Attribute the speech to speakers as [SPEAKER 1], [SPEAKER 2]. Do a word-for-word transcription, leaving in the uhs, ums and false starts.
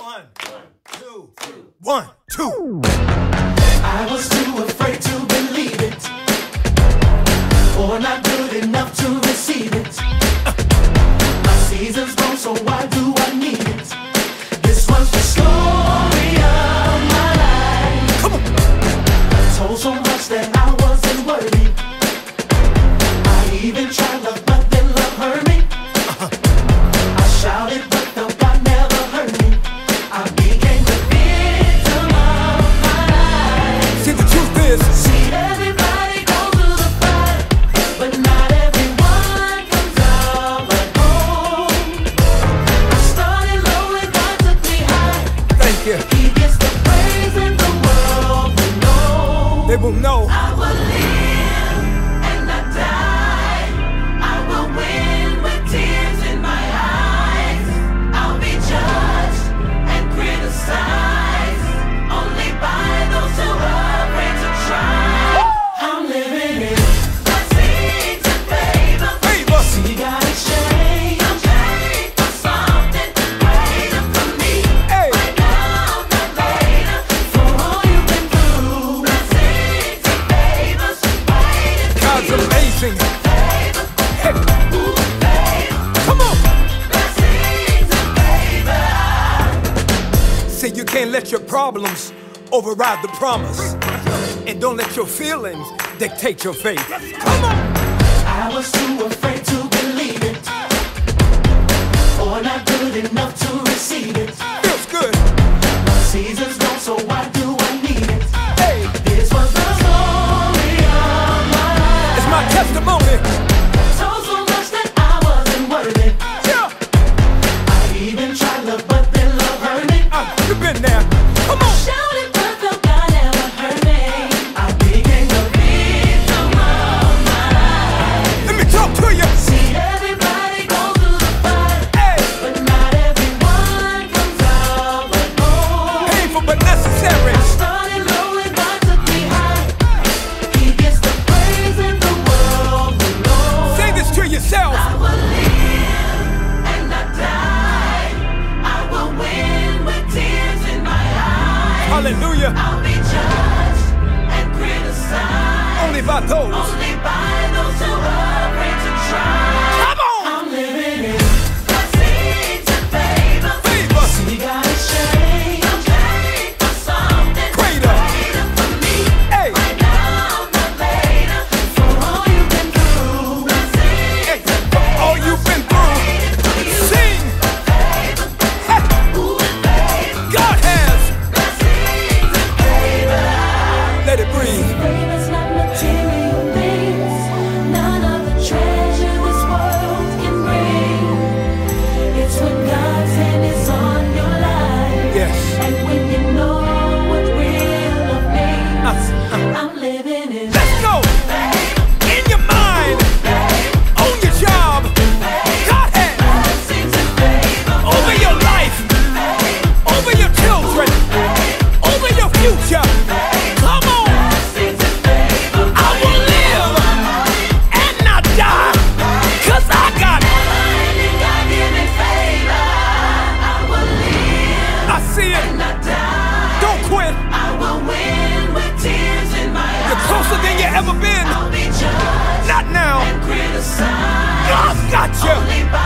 [SPEAKER 1] One, two, one, two.
[SPEAKER 2] I was too afraid to believe it, or not good enough to receive it. My season's gone, so why do I need it? This was the story of my life.
[SPEAKER 1] Come on.
[SPEAKER 2] I told so much that I wasn't worthy. I even tried love, but then love hurt me. Uh-huh. I shouted, but felt God never heard me. I became the victim of my life.
[SPEAKER 1] See, the truth is,
[SPEAKER 2] see, everybody goes through the fight, but not everyone comes out like gold. I started low and God took me high.
[SPEAKER 1] thank you.
[SPEAKER 2] He gets the praise and the world will know.
[SPEAKER 1] They will know.
[SPEAKER 2] I will live and not die. I will win with tears in my eyes. I'll be judged and criticized only by those who are afraid to try. I'm living in blessings and favor.
[SPEAKER 1] Favor.
[SPEAKER 2] See, God exchange. I'm paid for something greater for me.
[SPEAKER 1] Hey.
[SPEAKER 2] Right now, not later. For all you've been through, blessings and favors waiting for
[SPEAKER 1] God's
[SPEAKER 2] you.
[SPEAKER 1] amazing.
[SPEAKER 2] Favor,
[SPEAKER 1] Hey,
[SPEAKER 2] ooh, favor,
[SPEAKER 1] come on.
[SPEAKER 2] blessings and favor.
[SPEAKER 1] Say you can't let your problems override the promise. And don't let your feelings dictate your faith. Come on.
[SPEAKER 2] I was too afraid to believe it, or not good enough to receive it.
[SPEAKER 1] Feels good.
[SPEAKER 2] My season's gone, so why do I need it?
[SPEAKER 1] Hey,
[SPEAKER 2] This was the story of my life.
[SPEAKER 1] it's my testimony.
[SPEAKER 2] Told so much that I wasn't worthy.
[SPEAKER 1] Yeah.
[SPEAKER 2] I even tried love, but then love hurt me.
[SPEAKER 1] Uh, you've been there. Come on.
[SPEAKER 2] Shouted, but felt God never heard me. I became the victim of my life.
[SPEAKER 1] Let me talk to you.
[SPEAKER 2] See, everybody goes through the fight,
[SPEAKER 1] Hey,
[SPEAKER 2] but not everyone comes out like gold.
[SPEAKER 1] painful but necessary.
[SPEAKER 2] I started low and God took me high. He gets the praise and the world will know.
[SPEAKER 1] Say this to yourself.
[SPEAKER 2] I will live and not die. I will win with tears in my eyes.
[SPEAKER 1] Hallelujah.
[SPEAKER 2] I'll be judged and criticized
[SPEAKER 1] Only by those.
[SPEAKER 2] only by those who are afraid to try.
[SPEAKER 1] Come on.
[SPEAKER 2] I'm living in blessings and favor.
[SPEAKER 1] Favor.
[SPEAKER 2] See, God exchange. I'm paid for something
[SPEAKER 1] Greater.
[SPEAKER 2] greater for me.
[SPEAKER 1] Hey.
[SPEAKER 2] Right now, not later. For all you've been through, blessings
[SPEAKER 1] Hey,
[SPEAKER 2] and
[SPEAKER 1] for all you've been through. Sing.
[SPEAKER 2] favor.
[SPEAKER 1] Hey,
[SPEAKER 2] Ooh, favor.
[SPEAKER 1] God has.
[SPEAKER 2] Blessings and favor.
[SPEAKER 1] Let it breathe.
[SPEAKER 2] Favor's not material things. None of the treasure this world can bring. It's when God's hand is on your life.
[SPEAKER 1] Yes.
[SPEAKER 2] And when you know what real love means.
[SPEAKER 1] Uh, uh.
[SPEAKER 2] I'm living in
[SPEAKER 1] Let's go. In your mind. On your job. God has.
[SPEAKER 2] blessings and favor.
[SPEAKER 1] Over your life. Over your children. Over your future. Come on.
[SPEAKER 2] Blessings and favor.
[SPEAKER 1] I will live and not die. Cause I got it.
[SPEAKER 2] Finding God-given favor. I will live
[SPEAKER 1] I see it.
[SPEAKER 2] and not die.
[SPEAKER 1] Don't quit.
[SPEAKER 2] I will win with tears in my
[SPEAKER 1] You're
[SPEAKER 2] eyes.
[SPEAKER 1] closer than you ever been.
[SPEAKER 2] I'll be judged
[SPEAKER 1] Not now.
[SPEAKER 2] and criticized
[SPEAKER 1] God's got you.
[SPEAKER 2] only by